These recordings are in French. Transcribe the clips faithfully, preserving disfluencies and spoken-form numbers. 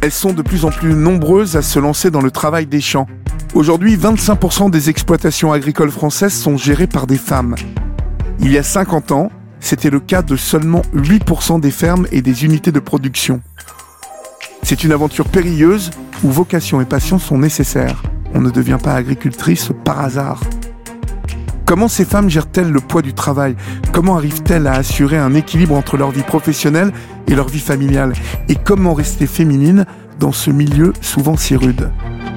Elles sont de plus en plus nombreuses à se lancer dans le travail des champs. Aujourd'hui, vingt-cinq pour cent des exploitations agricoles françaises sont gérées par des femmes. Il y a cinquante ans, c'était le cas de seulement huit pour cent des fermes et des unités de production. C'est une aventure périlleuse où vocation et passion sont nécessaires. On ne devient pas agricultrice par hasard. Comment ces femmes gèrent-elles le poids du travail ? Comment arrivent-elles à assurer un équilibre entre leur vie professionnelle et leur vie familiale ? Et comment rester féminine dans ce milieu souvent si rude ?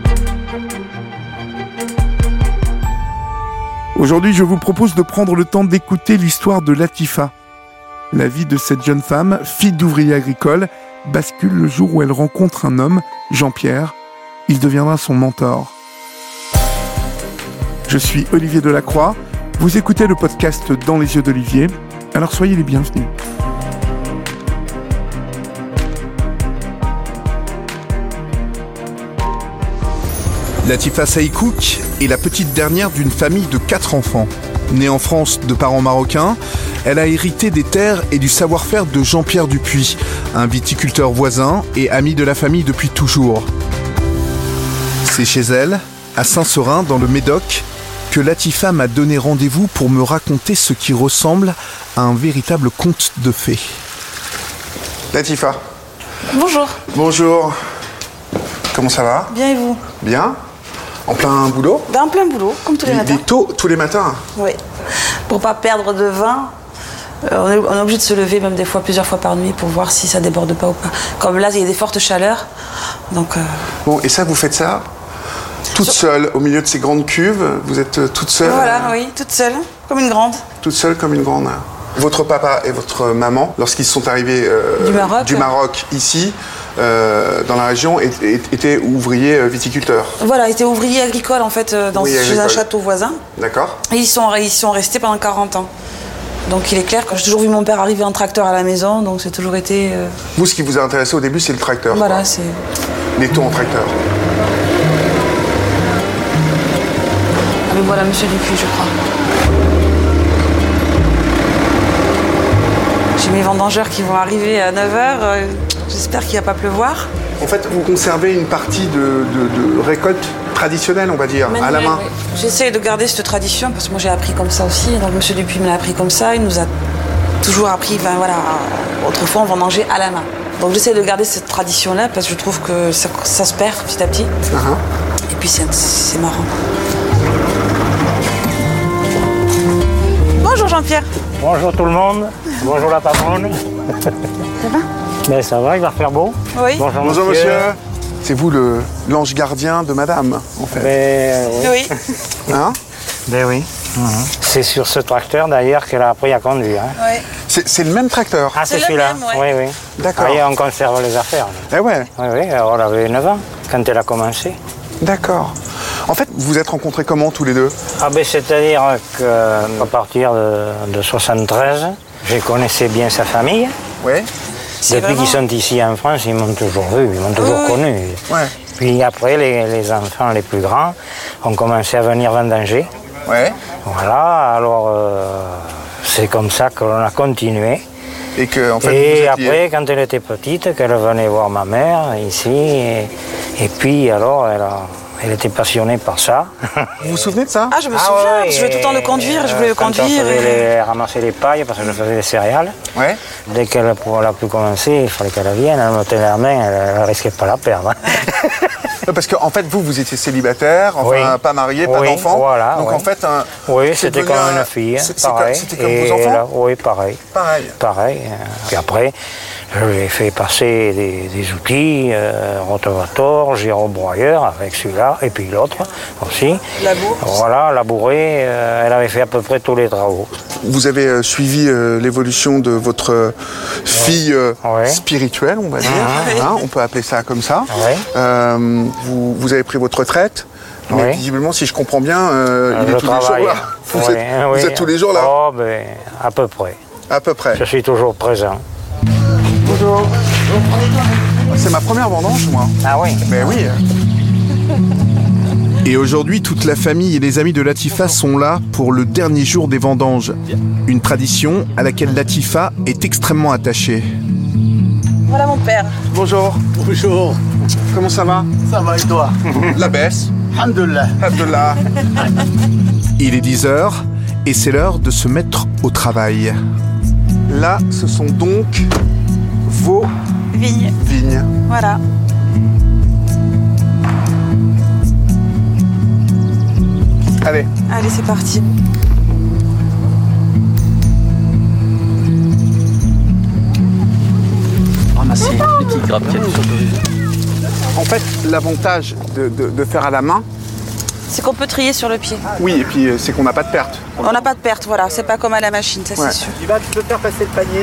Aujourd'hui, je vous propose de prendre le temps d'écouter l'histoire de Latifa. La vie de cette jeune femme, fille d'ouvrier agricole, bascule le jour où elle rencontre un homme, Jean-Pierre. Il deviendra son mentor. Je suis Olivier Delacroix, vous écoutez le podcast Dans les yeux d'Olivier, alors soyez les bienvenus. Latifa Saïkouk est la petite dernière d'une famille de quatre enfants. Née en France de parents marocains, elle a hérité des terres et du savoir-faire de Jean-Pierre Dupuis, un viticulteur voisin et ami de la famille depuis toujours. C'est chez elle, à Saint-Seurin, dans le Médoc, que Latifa m'a donné rendez-vous pour me raconter ce qui ressemble à un véritable conte de fées. Latifa. Bonjour. Bonjour. Comment ça va ? Bien et vous ? Bien. En plein boulot ? Ben, en plein boulot, comme tous les, les matins. Des tôt, tous les matins ? Oui. Pour pas perdre de vin, euh, on, est, on est obligé de se lever même des fois, plusieurs fois par nuit pour voir si ça déborde pas ou pas. Comme là, il y a des fortes chaleurs. Donc, euh... Bon, et ça, vous faites ça toute seule, au milieu de ces grandes cuves, vous êtes euh, toute seule. Voilà, euh... oui, toute seule, comme une grande. Toute seule comme une grande. Votre papa et votre maman, lorsqu'ils sont arrivés euh, du Maroc, du Maroc ici, euh, dans la région, et, et, étaient ouvriers euh, viticulteurs. Voilà, ils étaient ouvriers agricoles en fait, euh, dans, chez agricole. Un château voisin. D'accord. Et ils sont, ils sont restés pendant quarante ans. Donc il est clair que j'ai toujours vu mon père arriver en tracteur à la maison, donc c'est toujours été... Euh... Vous, ce qui vous a intéressé au début, c'est le tracteur. Voilà, quoi. c'est... Les taux en tracteur. Mais voilà, monsieur Dupuis, je crois. J'ai mes vendangeurs qui vont arriver à neuf heures. Euh, j'espère qu'il ne va pas pleuvoir. En fait, vous conservez une partie de, de, de récolte traditionnelle, on va dire, Manuel, à la main. Oui. J'essaie de garder cette tradition parce que moi j'ai appris comme ça aussi. Donc monsieur Dupuis me l'a appris comme ça. Il nous a toujours appris, ben voilà, autrefois on vendangeait à la main. Donc j'essaie de garder cette tradition-là parce que je trouve que ça, ça se perd petit à petit. Uh-huh. Et puis c'est, c'est marrant. Bonjour Jean-Pierre. Bonjour tout le monde. Bonjour la patronne. Ça va ? Mais ça va, il va faire beau. Oui. Bonjour, Bonjour monsieur. monsieur. C'est vous le, l'ange gardien de madame, en fait. Ben, oui. Oui. Hein ? Ben oui. Mm-hmm. C'est sur ce tracteur d'ailleurs qu'elle a appris à conduire. Hein. Oui. C'est, c'est le même tracteur ? Ah, c'est, c'est celui-là. Même, ouais. Oui, oui. D'accord. Et on conserve les affaires. Eh ouais. Oui, oui. Alors, elle avait neuf ans quand elle a commencé. D'accord. En fait, vous vous êtes rencontrés comment tous les deux ? Ah ben c'est-à-dire qu'à partir de, de soixante-treize, je connaissais bien sa famille. Oui. C'est Depuis vraiment... qu'ils sont ici en France, ils m'ont toujours vu, ils m'ont toujours oui. connu. Ouais. Puis après, les, les enfants les plus grands ont commencé à venir vendanger. Ouais. Voilà, alors euh, c'est comme ça que l'on a continué. Et, que, en fait, et vous après, étiez... quand elle était petite, qu'elle venait voir ma mère ici, et, et puis alors elle, a, elle était passionnée par ça. Vous vous souvenez de ça ? Ah, je me Ah souviens, ouais, parce que je voulais tout le temps le conduire, je voulais le quand conduire. On faisait et... les, ramasser les pailles parce que je faisais des céréales. Ouais. Dès qu'elle a pu commencer, il fallait qu'elle vienne, elle me tenait la main, elle ne risquait pas la perdre. Parce qu'en fait, vous, vous étiez célibataire, enfin, oui. pas marié, pas oui, d'enfant. Voilà, donc oui. en fait, un, oui, c'était comme un... une fille, c'est, pareil. C'est c'était comme et vos enfants. là, oui, pareil. Pareil. Pareil. Puis après, je lui ai fait passer des, des outils, euh, rotavator, gyrobroyeur avec celui-là, et puis l'autre aussi. Labour. Voilà, labourer, euh, elle avait fait à peu près tous les travaux. Vous avez euh, suivi euh, l'évolution de votre euh, fille euh, ouais. spirituelle, on va dire. Ouais. Hein, on peut appeler ça comme ça. Ouais. Euh, vous, vous avez pris votre retraite. Mais oui. visiblement, si je comprends bien, euh, il je est tous travaille. les jours là. Vous, oui, êtes, oui. vous êtes tous les jours là ? Oh, ben, à peu près. À peu près. Je suis toujours présent. Bonjour. C'est ma première vendange, moi. Ah oui ? Ben oui. Et aujourd'hui, toute la famille et les amis de Latifa sont là pour le dernier jour des vendanges. Une tradition à laquelle Latifa est extrêmement attachée. Voilà mon père. Bonjour. Bonjour. Comment ça va? Ça va et toi? La baisse. Alhamdulillah. Alhamdulillah. Il est dix heures et c'est l'heure de se mettre au travail. Là, ce sont donc vos Vignes. vignes. Voilà. Allez. Allez, c'est parti. Ramasser les petites grappes qu'il y a dessus. En fait, l'avantage de, de, de faire à la main, C'est qu'on peut trier sur le pied. oui, et puis euh, c'est qu'on n'a pas de perte. On n'a pas de perte, voilà. C'est pas comme à la machine, ça Ouais. c'est sûr. Tu vas, tu peux faire passer le panier?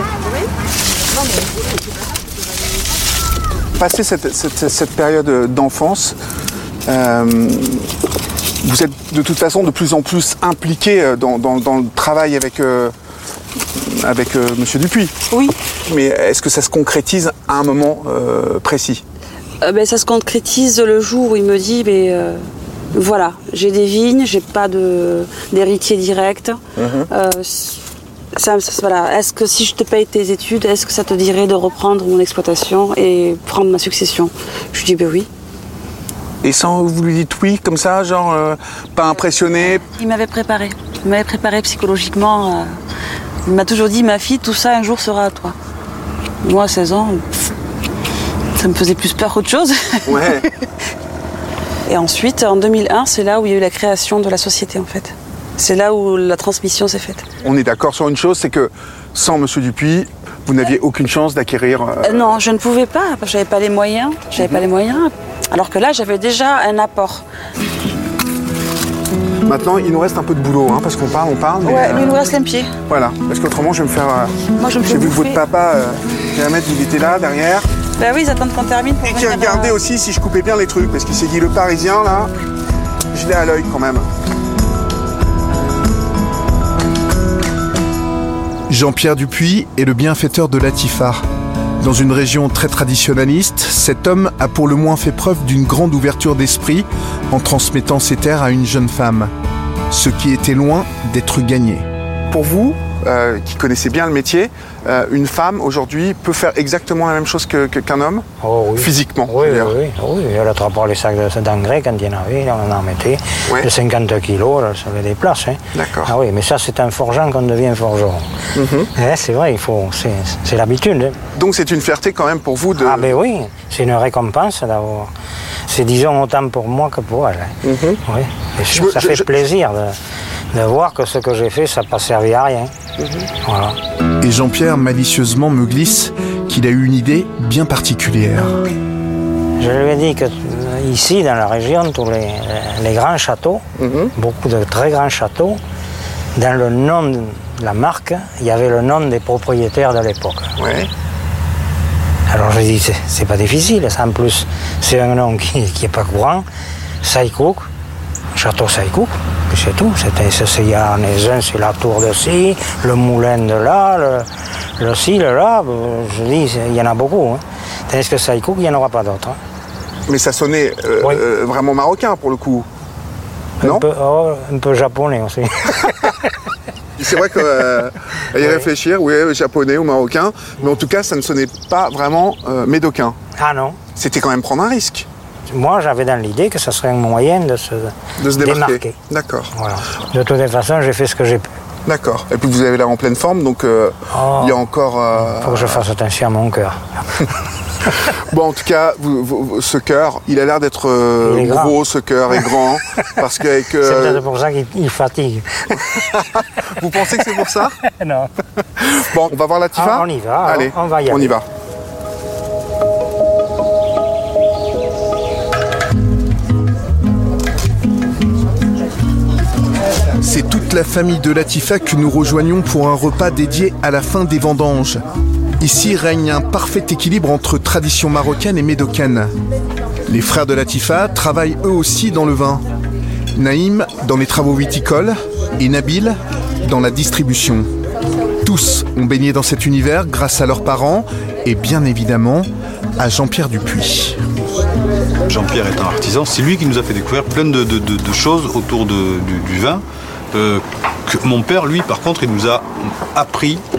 Passer cette, cette, cette période d'enfance, euh, vous êtes de toute façon de plus en plus impliqué dans, dans, dans le travail avec, euh, avec euh, Monsieur Dupuis. Oui. Mais est-ce que ça se concrétise à un moment euh, précis? Euh, ben, ça se concrétise le jour où il me dit, ben, euh, voilà, j'ai des vignes, j'ai pas de, d'héritier direct. Mmh. Euh, ça, ça, voilà. Est-ce que si je te paye tes études, est-ce que ça te dirait de reprendre mon exploitation et prendre ma succession? Je lui dis, ben oui. Et sans vous lui dites oui, comme ça, genre euh, pas impressionné? Il m'avait préparé. Il m'avait préparé psychologiquement. euh, il m'a toujours dit, ma fille, tout ça un jour sera à toi. Moi, à seize ans, pff, ça me faisait plus peur qu'autre chose. Ouais. Et ensuite, en deux mille un, c'est là où il y a eu la création de la société, en fait. C'est là où la transmission s'est faite. On est d'accord sur une chose, c'est que sans Monsieur Dupuis, vous n'aviez aucune chance d'acquérir. Euh... Euh, non, je ne pouvais pas, parce que j'avais pas les moyens. J'avais pas les moyens. Alors que là, j'avais déjà un apport. Maintenant, il nous reste un peu de boulot, hein, parce qu'on parle, on parle. Mais, Ouais, euh, lui, il nous reste les pieds. Voilà, parce qu'autrement, je vais me faire. Euh... Moi, je me J'ai fais vu que bouffer. votre papa, euh, Ahmed, il était là, derrière. Bah oui, ils attendent qu'on termine pour Et qui venir, regardait euh, aussi si je coupais bien les trucs, parce qu'il s'est dit le Parisien, là, je l'ai à l'œil quand même. Jean-Pierre Dupuis est le bienfaiteur de Latifa. Dans une région très traditionnaliste, cet homme a pour le moins fait preuve d'une grande ouverture d'esprit en transmettant ses terres à une jeune femme, ce qui était loin d'être gagné. Pour vous, euh, qui connaissez bien le métier, euh, une femme aujourd'hui peut faire exactement la même chose que, que, qu'un homme, Oh, oui. physiquement. Oui, je veux oui, dire. oui, oui. Elle attrapait les sacs de- d'engrais quand il y en avait, on en mettait. Ouais. De cinquante kilos, elle se les déplace. Hein. D'accord. Ah oui, mais ça, c'est un forgeant qu'on devient forgeron. Mhm. Eh, c'est vrai, il faut, c'est, c'est l'habitude. Hein. Donc c'est une fierté quand même pour vous de... Ah ben oui, c'est une récompense d'avoir... C'est disons autant pour moi que pour elle. hein. Mhm. Oui, bien sûr, Je- ça je- fait je- plaisir de, de voir que ce que j'ai fait, ça n'a pas servi à rien. Voilà. Et Jean-Pierre malicieusement me glisse qu'il a eu une idée bien particulière. Je lui ai dit que euh, ici, dans la région, tous les, les grands châteaux, Mhm. beaucoup de très grands châteaux, dans le nom de la marque, il y avait le nom des propriétaires de l'époque. Ouais. Alors j'ai dit, c'est, c'est pas difficile, ça en plus, c'est un nom qui n'est pas courant, Saïkouk, château Saïkouk, puis c'est tout. C'était il y a les uns, c'est la tour de ci, le moulin de là, le, le ci, le là, je dis, il y en a beaucoup. Hein. Tandis que Saïkouk, il n'y en aura pas d'autres. Hein. Mais ça sonnait euh, Oui. euh, vraiment marocain pour le coup. Un Non peu, oh, un peu japonais aussi. C'est vrai qu'à euh, y Oui. réfléchir, oui, japonais ou marocain, mais en tout cas, ça ne sonnait pas vraiment euh, médocain. Ah non. C'était quand même prendre un risque Moi, j'avais dans l'idée que ce serait un moyen de se, de se démarquer. démarquer. D'accord, Voilà. De toute façon, j'ai fait ce que j'ai pu. d'accord. Et puis vous avez l'air en pleine forme, donc euh, Oh. il y a encore... euh, Il faut que je fasse attention à mon cœur. Bon, en tout cas, vous- vous- ce cœur, il a l'air d'être euh, Il est grand. gros, ce cœur est grand, parce qu'avec... C'est euh, peut-être pour ça qu'il il fatigue. vous pensez que c'est pour ça? non. Bon, on va voir la Tifa. Ah, on y va, Allez, on va y on aller. y va. C'est toute la famille de Latifa que nous rejoignons pour un repas dédié à la fin des vendanges. Ici règne un parfait équilibre entre tradition marocaine et médocaine. Les frères de Latifa travaillent eux aussi dans le vin. Naïm dans les travaux viticoles et Nabil dans la distribution. Tous ont baigné dans cet univers grâce à leurs parents et bien évidemment à Jean-Pierre Dupuis. Jean-Pierre est un artisan, c'est lui qui nous a fait découvrir plein de, de- de- de choses autour de- du, du vin. euh, que mon père, lui, par contre, il nous a appris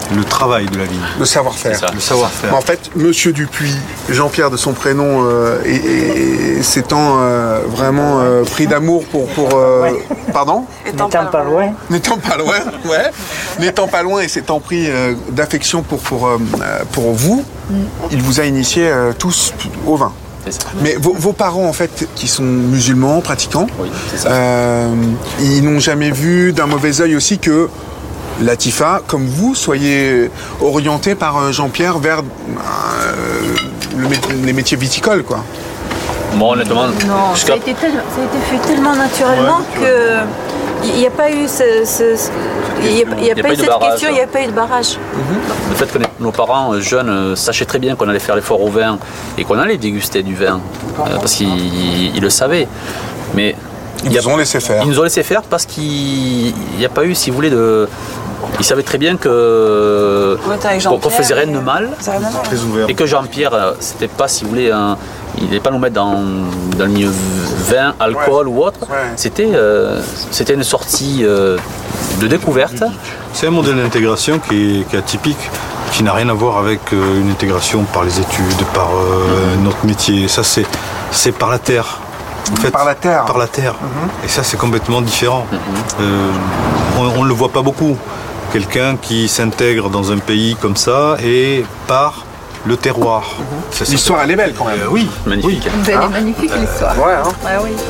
le travail de la vigne. Le savoir-faire. Le savoir-faire. En fait, Monsieur Dupuis, Jean-Pierre de son prénom, euh, et, et, et s'étant euh, vraiment euh, pris d'amour pour... pour euh, Ouais. Pardon ? N'étant pas loin. N'étant pas loin, ouais. N'étant pas loin et s'étant pris euh, d'affection pour, pour, euh, pour vous, mm. il vous a initiés euh, tous au vin. C'est ça. Mais vos, vos parents, en fait, qui sont musulmans, pratiquants, Oui, c'est ça. Euh, ils n'ont jamais vu d'un mauvais œil aussi que Latifa, comme vous, soyez orienté par Jean-Pierre vers euh, le, les métiers viticoles, quoi. Bon, honnêtement, Non, ça a, été tel- ça a été fait tellement naturellement Ouais, que il n'y a pas eu ce, ce- ce- il y a, il y a Il y a pas pas eu eu de cette barrage, question, il n'y a pas eu de barrage. le fait que nos parents euh, jeunes euh, sachaient très bien qu'on allait faire l'effort au vin et qu'on allait déguster du vin, euh, parce qu'ils ils le savaient. Mais Ils il y a- vous ont laissé faire. Ils nous ont laissé faire parce qu'il n'y a pas eu, si vous voulez, de. Ils savaient très bien que Ouais, t'es avec qu'on qu'on Jean-Pierre faisait rien et- de mal. Ça a rien à voir. Très ouvert. Et que Jean-Pierre, euh, c'était pas, si vous voulez, un, il n'allait pas nous mettre dans, dans le milieu vin, alcool Ouais. ou autre. Ouais. C'était, euh, c'était une sortie euh, de découverte. C'est un modèle d'intégration qui est, qui est atypique, qui n'a rien à voir avec euh, une intégration par les études, par euh, notre métier. Ça, c'est, c'est par la terre. En fait, Par la terre. Par la terre. Et ça, c'est complètement différent. Euh, on ne le voit pas beaucoup. Quelqu'un qui s'intègre dans un pays comme ça et par le terroir. Ça, ça L'histoire, elle est belle, quand même. Euh, oui, Magnifique. Elle est magnifique l'histoire. Ouais, hein. Ah oui.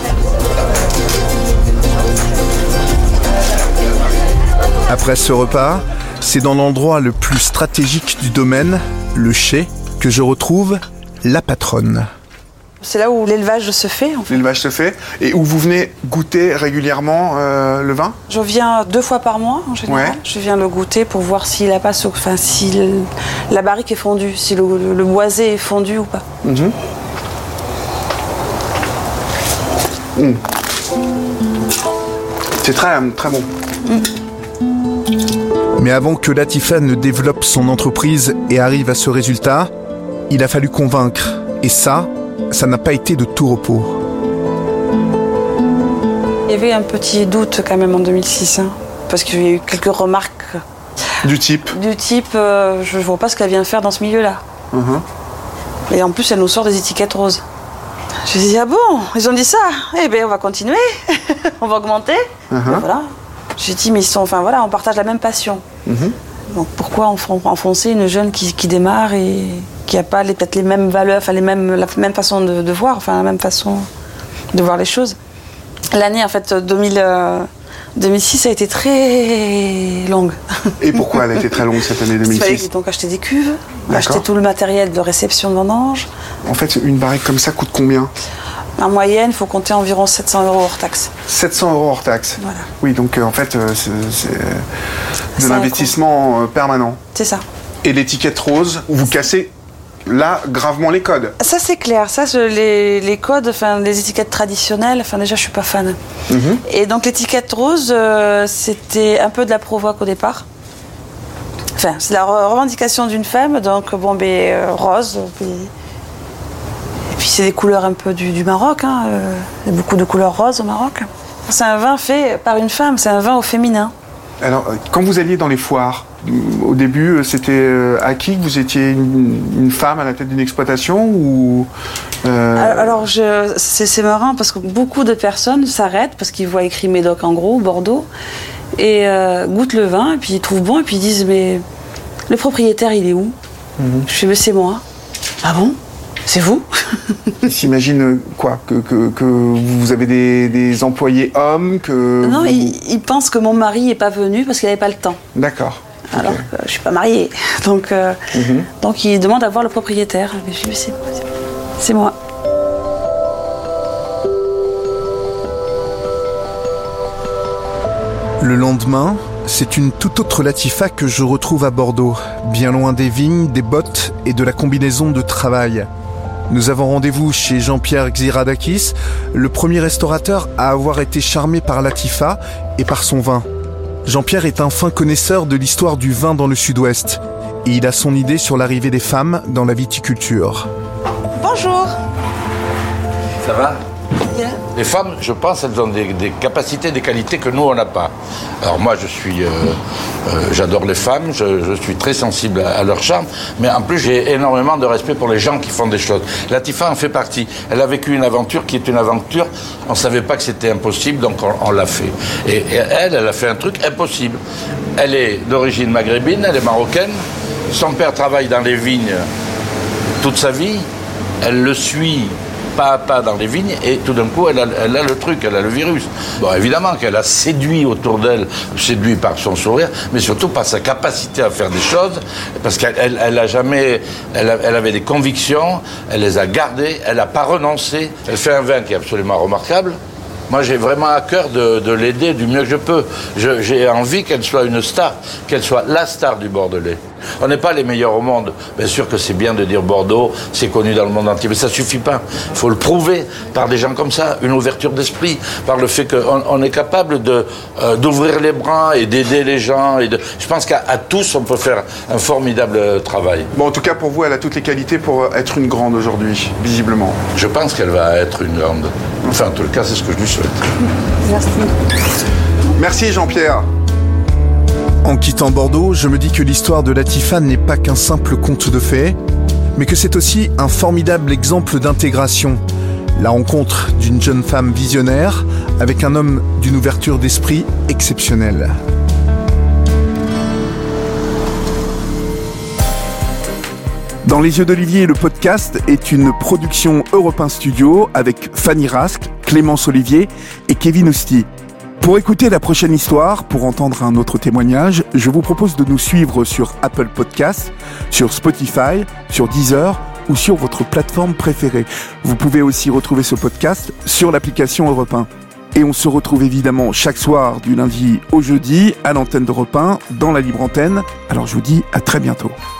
Après ce repas, c'est dans l'endroit le plus stratégique du domaine, le chai, que je retrouve la patronne. C'est là où l'élevage se fait, en fait. L'élevage se fait. Et où vous venez goûter régulièrement euh, le vin ? Je viens deux fois par mois, en général. Ouais. Je viens le goûter pour voir s'il a pas, ce- enfin, si le- la barrique est fondue, si le, le- le boisé est fondu ou pas. Mm. C'est très, très bon. Mais avant que Latifa ne développe son entreprise et arrive à ce résultat, il a fallu convaincre. Et ça, ça n'a pas été de tout repos. Il y avait un petit doute quand même en deux mille six, hein, parce qu'il y a eu quelques remarques Du type du type euh, je vois pas ce qu'elle vient faire dans ce milieu-là. Mhm. Et en plus, elle nous sort des étiquettes roses. Je dis ah bon, ils ont dit ça. Eh bien, on va continuer, on va augmenter. Mhm. Ben voilà. J'ai dit mais ils sont, enfin voilà, on partage la même passion. Mhm. Donc pourquoi enfon- enfoncer une jeune qui, qui démarre et qui n'a pas les- peut-être les mêmes valeurs, enfin les mêmes, la même façon de, de voir, enfin la même façon de voir les choses. L'année en fait deux mille, euh, deux mille six a été très longue. Et pourquoi elle a été très longue cette année Il fallait deux mille six? donc acheter des cuves, D'accord. acheter tout le matériel de réception de vendange. En fait, une barrique comme ça coûte combien? En moyenne, il faut compter environ sept cents euros hors taxe. sept cents euros hors taxe. Voilà. Oui, donc euh, en fait, euh, c'est c'est, euh, de Ça l'investissement euh, permanent. C'est ça. Et l'étiquette rose, vous cassez là gravement les codes. Ça c'est clair, ça je- les, les codes, enfin les étiquettes traditionnelles, enfin déjà je suis pas fan. Mhm. Et donc l'étiquette rose, euh, c'était un peu de la provoque au départ. Enfin, c'est la re- revendication d'une femme, donc bon, ben euh, rose. puis- Et puis c'est des couleurs un peu du, du Maroc, hein, euh, il y a beaucoup de couleurs roses au Maroc. C'est un vin fait par une femme, c'est un vin au féminin. Alors, euh, quand vous alliez dans les foires, au début, euh, c'était euh, acquis que vous étiez une, une femme à la tête d'une exploitation ou euh, Alors, je- c'est c'est marrant parce que beaucoup de personnes s'arrêtent parce qu'ils voient écrit Médoc en gros, Bordeaux, et euh, goûtent le vin, et puis ils trouvent bon, et puis ils disent mais le propriétaire il est où? Je fais mais c'est moi. Ah bon? C'est vous? ils s'imaginent euh, quoi que, que, que vous avez des, des employés hommes que Non, vous- ils, ils pensent que mon mari n'est pas venu parce qu'il n'avait pas le temps. D'accord. Alors Ok. que je suis pas mariée. Donc, euh, Mhm. donc ils demandent à voir le propriétaire. Mais je dis mais c'est moi. c'est moi. C'est moi. Le lendemain, c'est une toute autre Latifa que je retrouve à Bordeaux, bien loin des vignes, des bottes et de la combinaison de travail. Nous avons rendez-vous chez Jean-Pierre Xiradakis, le premier restaurateur à avoir été charmé par Latifa et par son vin. Jean-Pierre est un fin connaisseur de l'histoire du vin dans le sud-ouest et il a son idée sur l'arrivée des femmes dans la viticulture. Bonjour. Ça va? Les femmes, je pense, elles ont des, des capacités, des qualités que nous, on n'a pas. Alors moi, je suis, euh, euh, j'adore les femmes, je, je suis très sensible à, à leur charme, mais en plus, j'ai énormément de respect pour les gens qui font des choses. Latifa en fait partie. Elle a vécu une aventure qui est une aventure, on ne savait pas que c'était impossible, donc on, on l'a fait. Et, et elle, elle a fait un truc impossible. Elle est d'origine maghrébine, elle est marocaine, son père travaille dans les vignes toute sa vie, elle le suit pas à pas dans les vignes, et tout d'un coup, elle a, elle a le truc, elle a le virus. Bon, évidemment qu'elle a séduit autour d'elle, séduit par son sourire, mais surtout par sa capacité à faire des choses, parce qu'elle elle, elle a jamais, elle, a, elle avait des convictions, elle les a gardées, elle n'a pas renoncé. Elle fait un vin qui est absolument remarquable. Moi, j'ai vraiment à cœur de, de l'aider du mieux que je peux. Je, j'ai envie qu'elle soit une star, qu'elle soit la star du Bordelais. On n'est pas les meilleurs au monde. Bien sûr que c'est bien de dire Bordeaux, c'est connu dans le monde entier, mais ça ne suffit pas. Il faut le prouver par des gens comme ça, une ouverture d'esprit, par le fait qu'on on est capable de, euh, d'ouvrir les bras et d'aider les gens. Et de... Je pense qu'à à tous, on peut faire un formidable travail. Bon, en tout cas, pour vous, elle a toutes les qualités pour être une grande aujourd'hui, visiblement. Je pense qu'elle va être une grande. Enfin, en tout cas, c'est ce que je lui souhaite. Merci. Merci Jean-Pierre. En quittant Bordeaux, je me dis que l'histoire de Latifa n'est pas qu'un simple conte de fées, mais que c'est aussi un formidable exemple d'intégration. La rencontre d'une jeune femme visionnaire avec un homme d'une ouverture d'esprit exceptionnelle. Dans les yeux d'Olivier, le podcast est une production Europe un Studio avec Fanny Rask, Clémence Olivier et Kevin Ousti. Pour écouter la prochaine histoire, pour entendre un autre témoignage, je vous propose de nous suivre sur Apple Podcasts, sur Spotify, sur Deezer ou sur votre plateforme préférée. Vous pouvez aussi retrouver ce podcast sur l'application Europe un. Et on se retrouve évidemment chaque soir du lundi au jeudi à l'antenne d'Europe un, dans la libre antenne. Alors je vous dis à très bientôt.